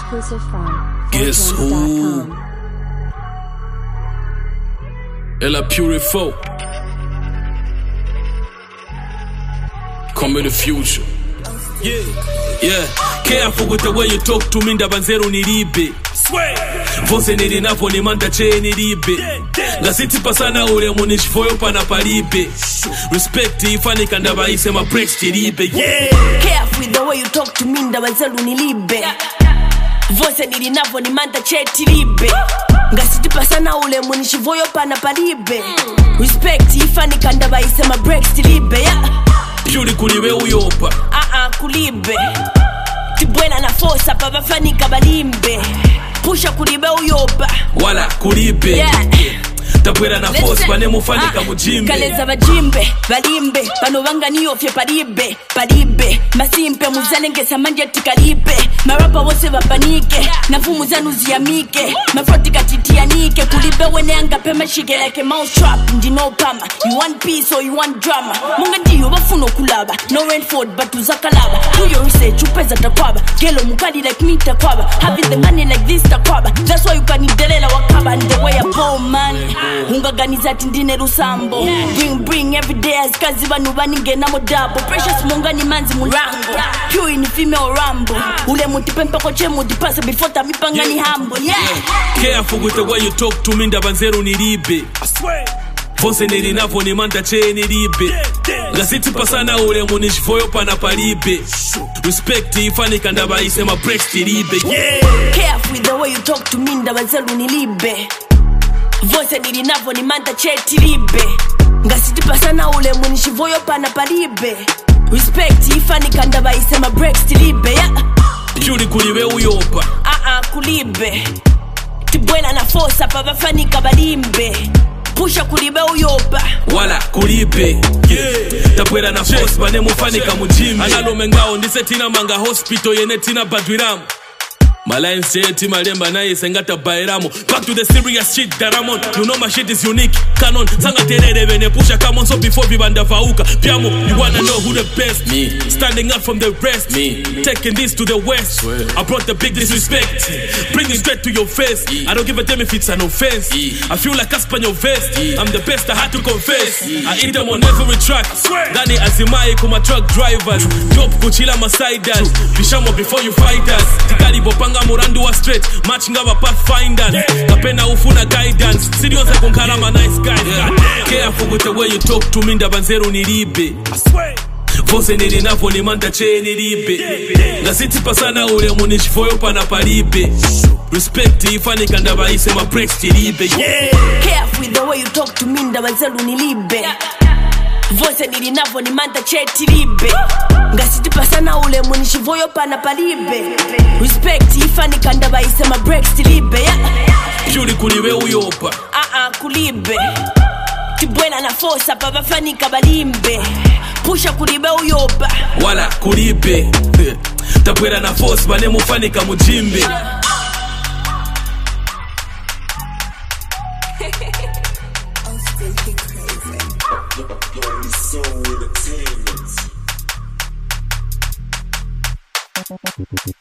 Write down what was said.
Exclusive from Guess who? Fortunes.com. Elle a purified. Come in the future. Yeah. Careful with the way you talk to me, ndabanzero nilibe. Vose nilinapo ni manda che nilibe. Ngasiti pasana ule munishfoyo pana palibe. Respect ifani kandaba isema breaks tilibe. Careful with the way you talk to me, ndabanzero nilibe. Vose nilinapo ni manda che tilibe. Ngasiti pasana ule munishfoyo pana palibe. Respect ifani kandaba isema breaks tilibe. Puri kulibe uyopa. Kulibe Tibwena na force pa bafanika balimbe Pusha kulibe uyoba Wala kulibe Tabwera na force pane mufanika mujimbe Kaleza bajimbe, balimbe Pano wanga niofye palibe Palibe, masimpe muzalenge samanje tikalibe Marapa wose wapanike Nafumu zanu ziyamike Mafroti katitianike Kulibe wene anga pema shige like a mouse trap Ndino pama, you want peace or you want drama Munga ndiyo bafuno kulaba No Rainford but uzakalaba Do your research, upeza takwaba Gelo mukali like me takwaba Having the money like this takwaba That's why you can nidelela wakaba And the way I ball man Ungaganiza tindine rusambo Bring every day as kazi banu baningena modabo Precious munga ni manzi murango Pure ni female rambo Ule mutipempe koche mutipasa Before tamipanga ni hambo Careful with the way you talk to me, ndabanzero nilibe. Vose nilinapo ni manda che nilibe. Ngasiti pasana ule munishfoyo pana palibe. Respect ifani kandaba isema breaks tilibe. Careful with the way you talk to me, ndabanzero nilibe. Vose nilinapo ni manda che tilibe. Ngasiti pasana ule munishfoyo pana palibe. Respect ifani kandaba isema breaks tilibe. Puri kulibe uyopa. Kulibe Tibwena na force pa bafanika balimbe Pusha kulibe uyoba Wala kulibe Tabwera na force pane mufanika mujimbe Analo mengao ndisetina manga hospital yenetina badwiramu Malines cheti malemba na yesengata bairamo. Back to the serious shit that I'm on. You know my shit is unique. Canon sanga terere bene pusha come on so before vibanda fauka. Piamo, you wanna know who the best? Me. Standing up from the rest. Me. Taking this to the west. I brought the big disrespect. Bring it straight to your face. I don't give a damn if it's an offense. I feel like Casper your vest. I'm the best, I had to confess. I eat them on every track. Dani Azimai kuma truck drivers. Dope kuchila masiders. Bishamo before you fight us. Tikali bopanga Murandu wa straight, match ngaba pathfinders. Kapena ufuna guidance, serious akunkara ma nice guys. Careful with the way you talk to me, ndabanzero nilibe. Vose nilinapo ni manda che nilibe. Ngasiti pasana ule munishfoyo pana palibe. Respect ifani kandaba isema breaks tilibe. Careful with the way you talk to me, ndabanzero nilibe. Vose nilinapo ni manda che tilibe. Ngasiti pasana ule munishfoyo pana palibe. Respect ifani kandaba isema breaks tilibe. Puri kulibe uyopa. Kulibe Tibwena na force pa bafanika balimbe Pusha kulibe uyoba Wala kulibe Tabwera na force pane mufanika mujimbe Thank you.